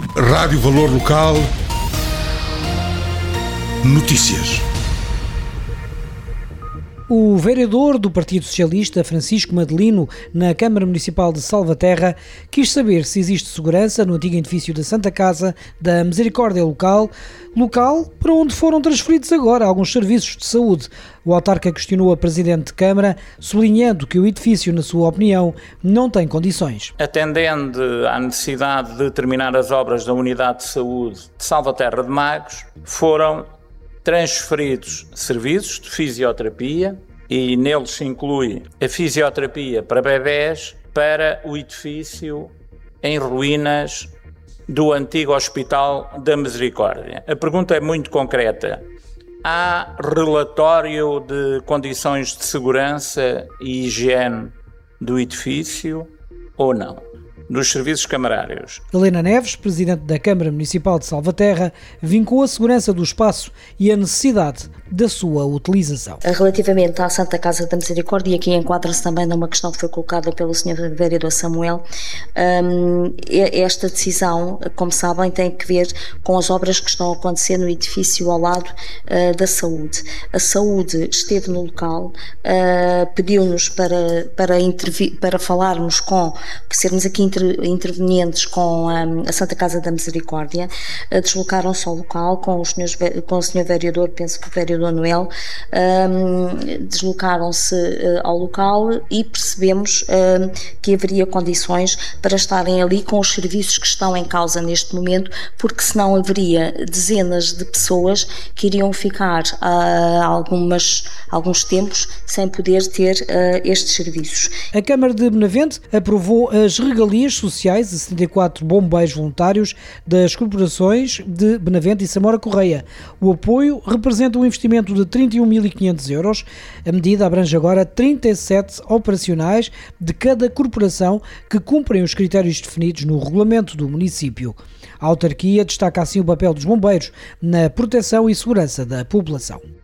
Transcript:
Rádio Valor Local. Notícias. O vereador do Partido Socialista, Francisco Madelino, na Câmara Municipal de Salvaterra, quis saber se existe segurança no antigo edifício da Santa Casa da Misericórdia local para onde foram transferidos agora alguns serviços de saúde. O autarca questionou a Presidente de Câmara, sublinhando que o edifício, na sua opinião, não tem condições. Atendendo à necessidade de terminar as obras da Unidade de Saúde de Salvaterra de Magos, foram transferidos serviços de fisioterapia e neles se inclui a fisioterapia para bebés para o edifício em ruínas do antigo Hospital da Misericórdia. A pergunta é muito concreta. Há relatório de condições de segurança e higiene do edifício ou não? Dos serviços camarários. Helena Neves, Presidente da Câmara Municipal de Salvaterra, vincou a segurança do espaço e a necessidade da sua utilização. Relativamente à Santa Casa da Misericórdia, aqui enquadra-se também numa questão que foi colocada pelo Sr. Vereador Samuel. Esta decisão, como sabem, tem que ver com as obras que estão a acontecer no edifício ao lado da saúde. A saúde esteve no local, pediu-nos para falarmos sermos aqui intervenientes com a Santa Casa da Misericórdia. Deslocaram-se ao local com o Sr. Vereador, penso que o Vereador Noel, deslocaram-se ao local e percebemos que haveria condições para estarem ali com os serviços que estão em causa neste momento, porque senão haveria dezenas de pessoas que iriam ficar alguns tempos sem poder ter estes serviços. A Câmara de Benavente aprovou as regalias sociais de 74 bombeiros voluntários das corporações de Benavente e Samora Correia. O apoio representa um investimento de 31.500 euros. A medida abrange agora 37 operacionais de cada corporação que cumprem os critérios definidos no regulamento do município. A autarquia destaca assim o papel dos bombeiros na proteção e segurança da população.